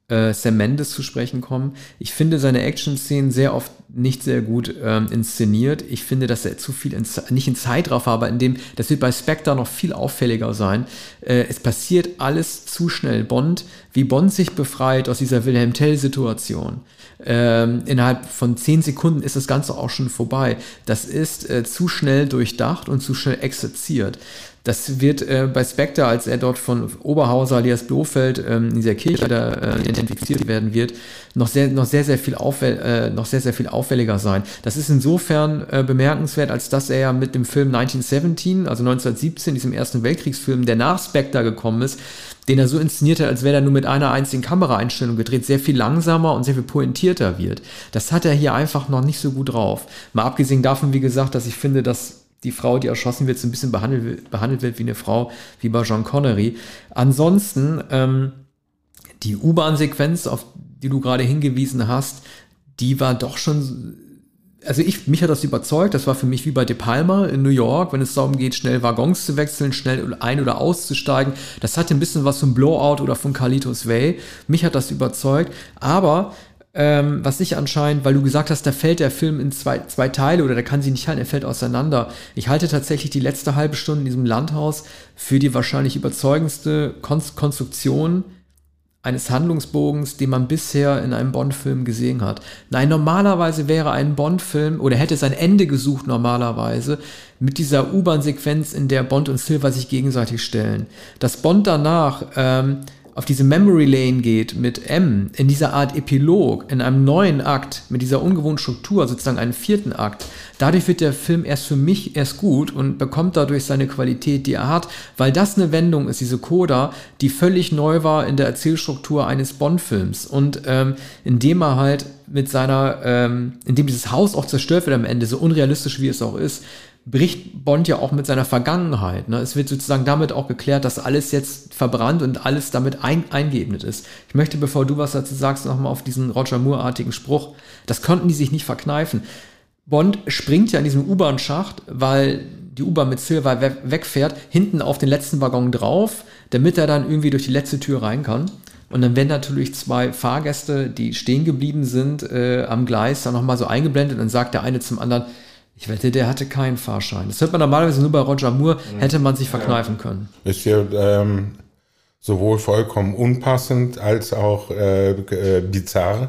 äh, Sam Mendes zu sprechen kommen. Ich finde seine Action-Szenen sehr oft nicht sehr gut ähm, inszeniert. Ich finde, dass er zu viel, in, nicht in Zeitraffer, aber in dem, das wird bei Spectre noch viel auffälliger sein. Äh, es passiert alles zu schnell. Bond, wie Bond sich befreit aus dieser Wilhelm Tell-Situation. Ähm, innerhalb von zehn Sekunden ist das Ganze auch schon vorbei. Das ist äh, zu schnell durchdacht und zu schnell exerziert. Das wird äh, bei Spectre, als er dort von Oberhauser alias Blofeld ähm, in dieser Kirche da, äh, identifiziert werden wird, noch sehr, noch sehr, sehr viel auffäll, äh, noch sehr, sehr viel auffälliger sein. Das ist insofern äh, bemerkenswert, als dass er ja mit dem Film neunzehnhundertsiebzehn, also neunzehnhundertsiebzehn, diesem Ersten Weltkriegsfilm, der nach Spectre gekommen ist, den er so inszeniert hat, als wäre er nur mit einer einzigen Kameraeinstellung gedreht, sehr viel langsamer und sehr viel pointierter wird. Das hat er hier einfach noch nicht so gut drauf. Mal abgesehen davon, wie gesagt, dass ich finde, dass die Frau, die erschossen wird, so ein bisschen behandelt, behandelt wird wie eine Frau, wie bei Sean Connery. Ansonsten, ähm, die U-Bahn-Sequenz, auf die du gerade hingewiesen hast, die war doch schon, also ich, mich hat das überzeugt, das war für mich wie bei De Palma in New York, wenn es darum geht, schnell Waggons zu wechseln, schnell ein- oder auszusteigen. Das hatte ein bisschen was von Blowout oder von Carlitos Way. Mich hat das überzeugt, aber Ähm, was ich anscheinend, weil du gesagt hast, da fällt der Film in zwei, zwei Teile oder der kann sie nicht halten, er fällt auseinander. Ich halte tatsächlich die letzte halbe Stunde in diesem Landhaus für die wahrscheinlich überzeugendste Kon- Konstruktion eines Handlungsbogens, den man bisher in einem Bond-Film gesehen hat. Nein, normalerweise wäre ein Bond-Film oder hätte sein Ende gesucht normalerweise mit dieser U-Bahn-Sequenz, in der Bond und Silver sich gegenseitig stellen. Dass Bond danach ähm, auf diese Memory Lane geht mit M, in dieser Art Epilog, in einem neuen Akt, mit dieser ungewohnten Struktur, sozusagen einen vierten Akt, dadurch wird der Film erst für mich erst gut und bekommt dadurch seine Qualität, die er hat, weil das eine Wendung ist, diese Coda, die völlig neu war in der Erzählstruktur eines Bond-Films und ähm, indem er halt mit seiner, ähm, indem dieses Haus auch zerstört wird am Ende, so unrealistisch wie es auch ist, bricht Bond ja auch mit seiner Vergangenheit. Ne? Es wird sozusagen damit auch geklärt, dass alles jetzt verbrannt und alles damit ein, eingeebnet ist. Ich möchte, bevor du was dazu sagst, nochmal auf diesen Roger Moore-artigen Spruch. Das konnten die sich nicht verkneifen. Bond springt ja in diesem U-Bahn-Schacht, weil die U-Bahn mit Silver we- wegfährt, hinten auf den letzten Waggon drauf, damit er dann irgendwie durch die letzte Tür rein kann. Und dann werden natürlich zwei Fahrgäste, die stehen geblieben sind, äh, am Gleis, dann nochmal so eingeblendet und dann sagt der eine zum anderen, ich wette, der hatte keinen Fahrschein. Das hört man normalerweise nur bei Roger Moore, hätte man sich verkneifen können.
Ist ja ähm, sowohl vollkommen unpassend als auch äh, äh, bizarr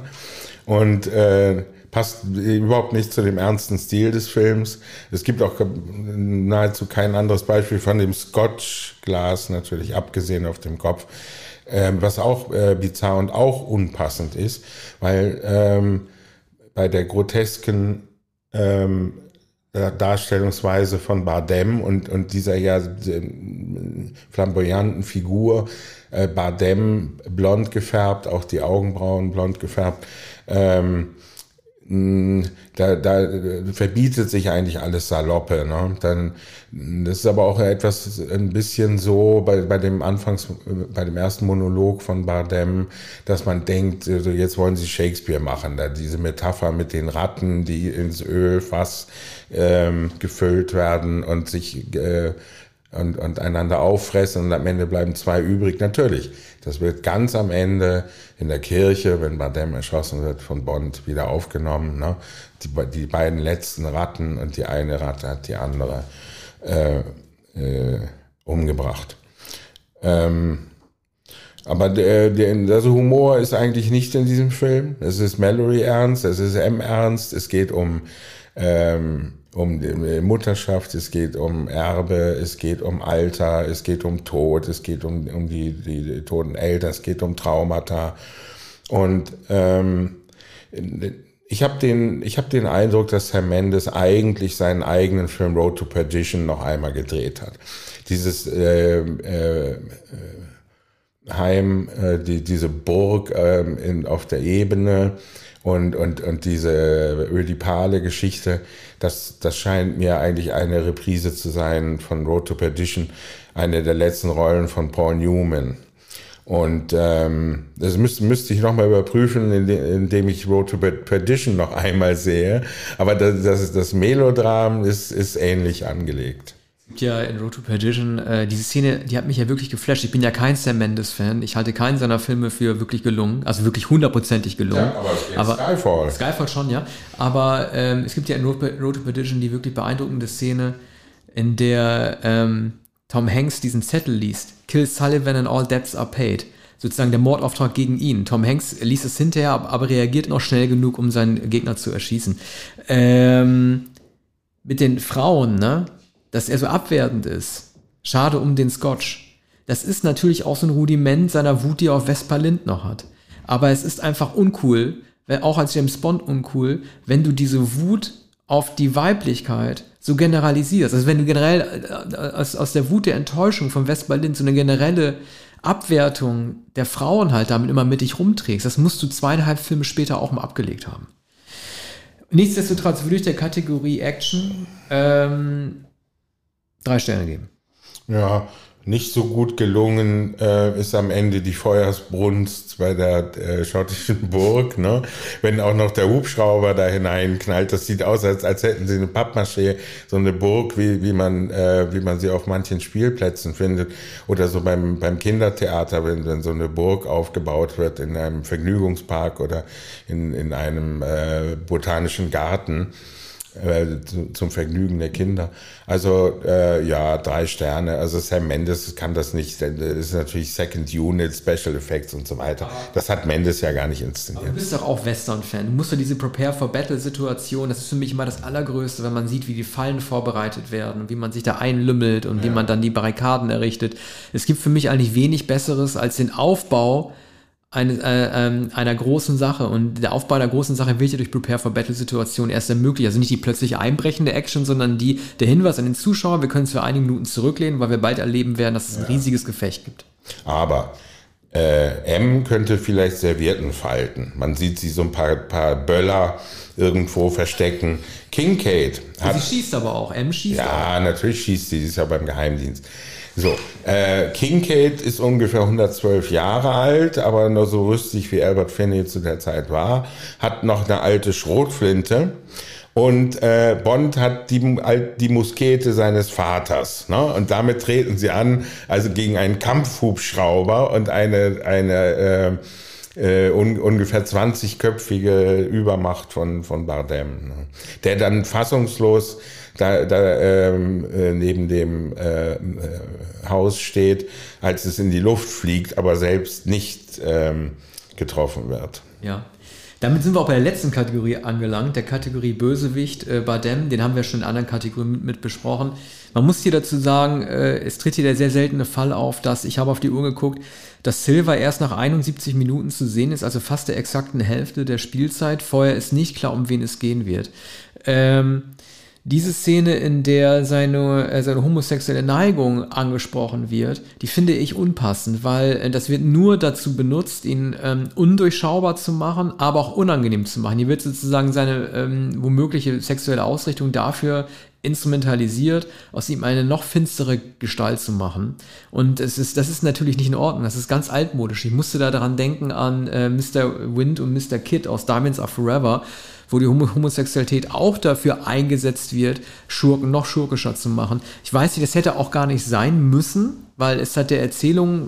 und äh, passt überhaupt nicht zu dem ernsten Stil des Films. Es gibt auch nahezu kein anderes Beispiel von dem Scotch-Glas, natürlich abgesehen auf dem Kopf, äh, was auch äh, bizarr und auch unpassend ist, weil ähm, bei der grotesken ähm, Darstellungsweise von Bardem und, und dieser ja flamboyanten Figur, äh, Bardem blond gefärbt, auch die Augenbrauen blond gefärbt, ähm, da, da verbietet sich eigentlich alles Saloppe, ne? Dann, das ist aber auch etwas, ein bisschen so bei, bei dem Anfangs, bei dem ersten Monolog von Bardem, dass man denkt, also jetzt wollen sie Shakespeare machen, da diese Metapher mit den Ratten, die ins Ölfass ähm, gefüllt werden und sich äh, und, und einander auffressen und am Ende bleiben zwei übrig. Natürlich, das wird ganz am Ende in der Kirche, wenn Bardem erschossen wird, von Bond wieder aufgenommen. Ne? Die, die beiden letzten Ratten und die eine Ratte hat die andere äh, äh, umgebracht. Ähm, aber der, der, also Humor ist eigentlich nicht in diesem Film. Es ist Mallory ernst, es ist M ernst, es geht um ähm, um die Mutterschaft, es geht um Erbe, es geht um Alter, es geht um Tod, es geht um, um die, die, die toten Eltern, es geht um Traumata. Und ähm, ich habe den, ich hab den Eindruck, dass Sam Mendes eigentlich seinen eigenen Film Road to Perdition noch einmal gedreht hat. Dieses äh, äh, Heim, äh, die, diese Burg äh, in, auf der Ebene, Und, und, und diese ödipale Geschichte, das, das scheint mir eigentlich eine Reprise zu sein von Road to Perdition, eine der letzten Rollen von Paul Newman. Und ähm, das müsste, müsste ich nochmal überprüfen, indem ich Road to Perdition noch einmal sehe. Aber das, das, das Melodram ist, ist ähnlich angelegt.
Ja, in Road to Perdition, äh, diese Szene, die hat mich ja wirklich geflasht. Ich bin ja kein Sam Mendes-Fan. Ich halte keinen seiner Filme für wirklich gelungen, also wirklich hundertprozentig gelungen.
Ja, aber,
aber
Skyfall.
Skyfall schon, ja. Aber ähm, es gibt ja in Road, Road to Perdition die wirklich beeindruckende Szene, in der ähm, Tom Hanks diesen Zettel liest. Kill Sullivan and all debts are paid. Sozusagen der Mordauftrag gegen ihn. Tom Hanks liest es hinterher, aber, aber reagiert noch schnell genug, um seinen Gegner zu erschießen. Ähm, mit den Frauen, ne? Dass er so abwertend ist. Schade um den Scotch. Das ist natürlich auch so ein Rudiment seiner Wut, die er auf Vespa Lind noch hat. Aber es ist einfach uncool, auch als James Bond uncool, wenn du diese Wut auf die Weiblichkeit so generalisierst. Also wenn du generell aus, aus der Wut der Enttäuschung von Vespa Lind so eine generelle Abwertung der Frauen halt damit immer mit dich rumträgst, das musst du zweieinhalb Filme später auch mal abgelegt haben. Nichtsdestotrotz würde ich der Kategorie Action ähm, drei Sterne geben.
Ja, nicht so gut gelungen äh, ist am Ende die Feuersbrunst bei der äh, schottischen Burg, ne? Wenn auch noch der Hubschrauber da hineinknallt, das sieht aus, als, als hätten sie eine Pappmaché, so eine Burg, wie, wie man, äh, wie man sie auf manchen Spielplätzen findet, oder so beim, beim Kindertheater, wenn, wenn so eine Burg aufgebaut wird in einem Vergnügungspark oder in, in einem äh, botanischen Garten. Zum Vergnügen der Kinder. Also äh, ja, drei Sterne. Also Sam Mendes kann das nicht. Das ist natürlich Second Unit, Special Effects und so weiter. Das hat Mendes ja gar nicht inszeniert.
Aber du bist doch auch Western-Fan. Du musst doch diese Prepare-for-Battle-Situation, das ist für mich immer das Allergrößte, wenn man sieht, wie die Fallen vorbereitet werden, wie man sich da einlümmelt und ja. wie man dann die Barrikaden errichtet. Es gibt für mich eigentlich wenig Besseres als den Aufbau Eine, äh, einer großen Sache, und der Aufbau einer großen Sache wird ja durch Prepare-for-Battle-Situationen erst ermöglicht. Also nicht die plötzlich einbrechende Action, sondern die, der Hinweis an den Zuschauer, wir können es für einige Minuten zurücklehnen, weil wir bald erleben werden, dass es ein ja. riesiges Gefecht gibt.
Aber äh, M könnte vielleicht Servietten falten. Man sieht sie so ein paar, paar Böller irgendwo verstecken. Kincaid hat...
Sie schießt aber auch. M schießt
ja,
auch. Ja,
natürlich schießt sie. Sie ist ja beim Geheimdienst. So, äh, Kincaid ist ungefähr hundertzwölf Jahre alt, aber nur so rüstig wie Albert Finney zu der Zeit war, hat noch eine alte Schrotflinte, und äh, Bond hat die, die Muskete seines Vaters, ne? Und damit treten sie an, also gegen einen Kampfhubschrauber und eine, eine äh, äh, un, ungefähr zwanzigköpfige Übermacht von, von Bardem, ne? Der dann fassungslos da, da ähm, äh, neben dem äh, äh, Haus steht, als es in die Luft fliegt, aber selbst nicht ähm, getroffen wird.
Ja, damit sind wir auch bei der letzten Kategorie angelangt, der Kategorie Bösewicht, äh, Bardem, den haben wir schon in anderen Kategorien mit, mit besprochen. Man muss hier dazu sagen, äh, es tritt hier der sehr seltene Fall auf, dass, ich habe auf die Uhr geguckt, dass Silva erst nach einundsiebzig Minuten zu sehen ist, also fast der exakten Hälfte der Spielzeit. Vorher ist nicht klar, um wen es gehen wird. Ähm, Diese Szene, in der seine, äh, seine homosexuelle Neigung angesprochen wird, die finde ich unpassend, weil äh, das wird nur dazu benutzt, ihn ähm, undurchschaubar zu machen, aber auch unangenehm zu machen. Hier wird sozusagen seine ähm, womögliche sexuelle Ausrichtung dafür instrumentalisiert, aus ihm eine noch finstere Gestalt zu machen. Und es ist, das ist natürlich nicht in Ordnung, das ist ganz altmodisch. Ich musste da daran denken an äh, Mister Wind und Mister Kidd aus Diamonds Are Forever, wo die Homosexualität auch dafür eingesetzt wird, Schurken noch schurkischer zu machen. Ich weiß nicht, das hätte auch gar nicht sein müssen, weil es hat der Erzählung,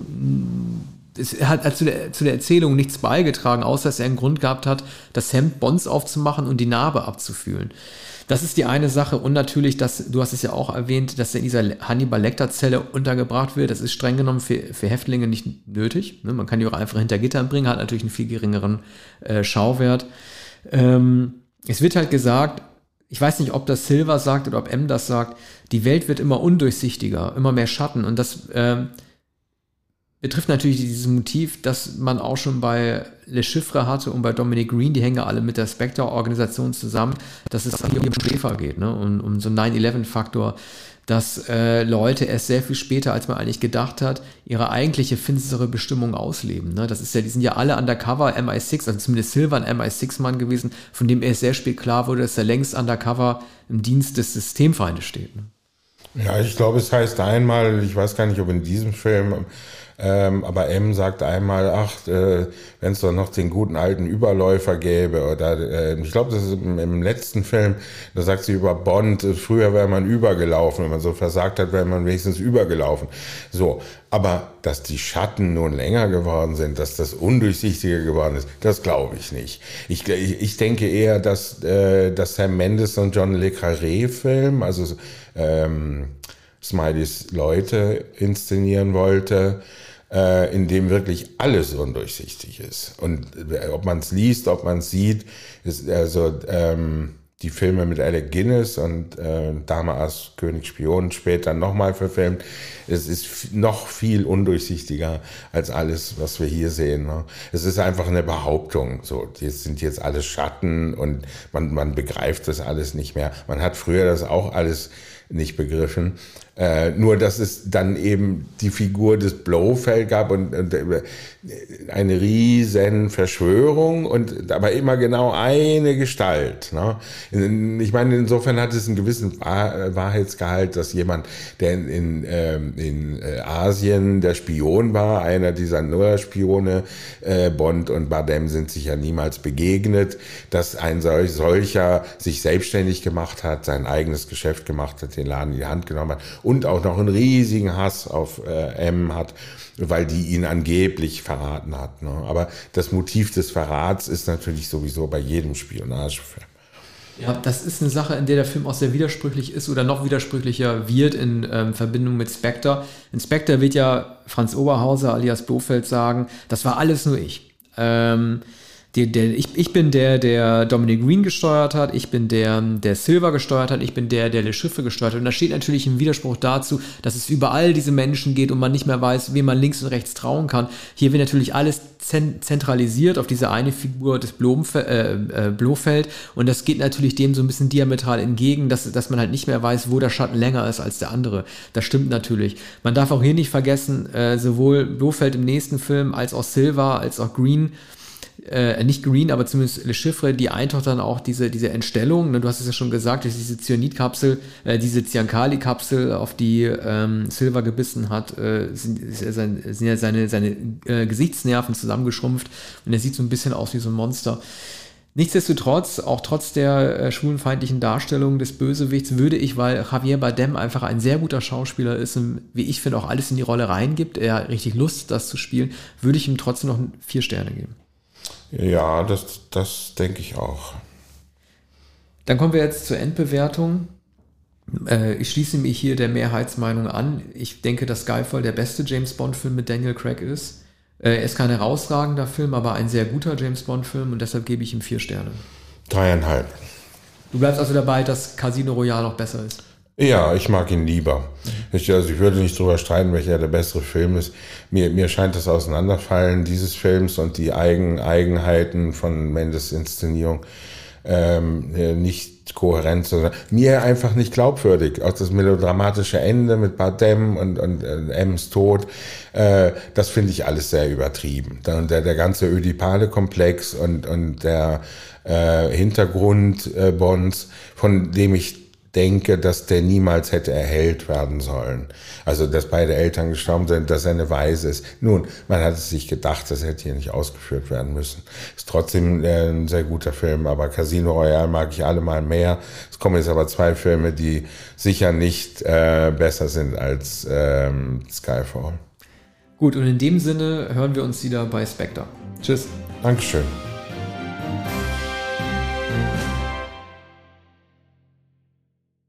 es hat, hat zu, der, zu der Erzählung nichts beigetragen, außer dass er einen Grund gehabt hat, das Hemd Bonds aufzumachen und die Narbe abzufühlen. Das ist die eine Sache, und natürlich, dass, du hast es ja auch erwähnt, dass er in dieser Hannibal-Lecter-Zelle untergebracht wird. Das ist streng genommen für, für Häftlinge nicht nötig. Man kann die auch einfach hinter Gittern bringen, hat natürlich einen viel geringeren äh, Schauwert. Ähm, es wird halt gesagt, ich weiß nicht, ob das Silva sagt oder ob M das sagt, die Welt wird immer undurchsichtiger, immer mehr Schatten, und das ähm, betrifft natürlich dieses Motiv, das man auch schon bei Le Chiffre hatte und bei Dominic Green, die hängen ja alle mit der Spectre-Organisation zusammen, dass es hier um Schäfer geht, ne? um, um so einen nine eleven Faktor, dass äh, Leute erst sehr viel später, als man eigentlich gedacht hat, ihre eigentliche finstere Bestimmung ausleben. Ne? Das ist ja, die sind ja alle undercover M I six, also zumindest Silva ein M I six Mann gewesen, von dem erst sehr spät klar wurde, dass er längst undercover im Dienst des Systemfeindes steht. Ne?
Ja, ich glaube, es heißt einmal, ich weiß gar nicht, ob in diesem Film, Ähm, aber M sagt einmal, ach, äh, wenn es doch noch den guten alten Überläufer gäbe. Oder äh, ich glaube, das ist im, im letzten Film, da sagt sie über Bond, äh, früher wäre man übergelaufen. Wenn man so versagt hat, wäre man wenigstens übergelaufen. So, aber dass die Schatten nun länger geworden sind, dass das undurchsichtiger geworden ist, das glaube ich nicht. Ich, ich, ich denke eher, dass, äh, dass Sam Mendes und John le Carré-Film, also ähm, Smileys Leute inszenieren wollte, äh, in dem wirklich alles undurchsichtig ist. Und äh, ob man es liest, ob man es sieht, ist also ähm, die Filme mit Alec Guinness und äh, Dame als König Spion später nochmal verfilmt. Es ist noch viel undurchsichtiger als alles, was wir hier sehen. Ne? Es ist einfach eine Behauptung. So, das sind jetzt alles Schatten und man, man begreift das alles nicht mehr. Man hat früher das auch alles nicht begriffen. Äh, nur, dass es dann eben die Figur des Blofeld gab und, und eine riesen Verschwörung und aber immer genau eine Gestalt. Ne? Ich meine, insofern hat es einen gewissen Wahr- Wahrheitsgehalt, dass jemand, der in, in, ähm, in Asien der Spion war, einer dieser Nur-Spione, äh, Bond und Bardem sind sich ja niemals begegnet, dass ein solch, solcher sich selbstständig gemacht hat, sein eigenes Geschäft gemacht hat, den Laden in die Hand genommen hat und auch noch einen riesigen Hass auf äh, M hat, weil die ihn angeblich verraten hat. Ne? Aber das Motiv des Verrats ist natürlich sowieso bei jedem Spionagefilm.
Ja, das ist eine Sache, in der der Film auch sehr widersprüchlich ist oder noch widersprüchlicher wird in ähm, Verbindung mit Spectre. In Spectre wird ja Franz Oberhauser alias Blofeld sagen, das war alles nur ich. Ähm, Der, der, ich, ich bin der, der Dominic Green gesteuert hat, ich bin der, der Silver gesteuert hat, ich bin der, der Le Chiffre gesteuert hat. Und da steht natürlich im Widerspruch dazu, dass es über all diese Menschen geht und man nicht mehr weiß, wem man links und rechts trauen kann. Hier wird natürlich alles zentralisiert auf diese eine Figur des Blomfe- äh, äh, Blofeld und das geht natürlich dem so ein bisschen diametral entgegen, dass, dass man halt nicht mehr weiß, wo der Schatten länger ist als der andere. Das stimmt natürlich. Man darf auch hier nicht vergessen, äh, sowohl Blofeld im nächsten Film als auch Silver, als auch Green, Äh, nicht Green, aber zumindest Le Chiffre, die eintaucht dann auch diese, diese Entstellung, ne, du hast es ja schon gesagt, dass diese Cyanidkapsel, äh, diese Ziankali-Kapsel, auf die ähm, Silver gebissen hat, äh, sind, ist ja sein, sind ja seine, seine äh, Gesichtsnerven zusammengeschrumpft und er sieht so ein bisschen aus wie so ein Monster. Nichtsdestotrotz, auch trotz der äh, schwulenfeindlichen Darstellung des Bösewichts, würde ich, weil Javier Bardem einfach ein sehr guter Schauspieler ist und wie ich finde auch alles in die Rolle reingibt, er hat richtig Lust, das zu spielen, würde ich ihm trotzdem noch vier Sterne geben.
Ja, das, das denke ich auch.
Dann kommen wir jetzt zur Endbewertung. Äh, ich schließe mich hier der Mehrheitsmeinung an. Ich denke, dass Skyfall der beste James-Bond-Film mit Daniel Craig ist. Äh, er ist kein herausragender Film, aber ein sehr guter James-Bond-Film und deshalb gebe ich ihm vier Sterne.
Dreieinhalb.
Du bleibst also dabei, dass Casino Royale noch besser ist?
Ja, ich mag ihn lieber. Ich, also ich würde nicht drüber streiten, welcher der bessere Film ist. Mir, mir scheint das Auseinanderfallen dieses Films und die Eigen, Eigenheiten von Mendes Inszenierung ähm, nicht kohärent, sondern mir einfach nicht glaubwürdig. Auch das melodramatische Ende mit Bardem und, und äh, M's Tod, äh, das finde ich alles sehr übertrieben. Dann der, der ganze Ödipale-Komplex und, und der äh, Hintergrund äh, Bonds, von dem ich denke, dass der niemals hätte erhellt werden sollen. Also, dass beide Eltern gestorben sind, dass er eine Waise ist. Nun, man hat es sich gedacht, das hätte hier nicht ausgeführt werden müssen. Ist trotzdem äh, ein sehr guter Film, aber Casino Royale mag ich allemal mehr. Es kommen jetzt aber zwei Filme, die sicher nicht äh, besser sind als ähm, Skyfall.
Gut, und in dem Sinne hören wir uns wieder bei Spectre. Tschüss.
Dankeschön.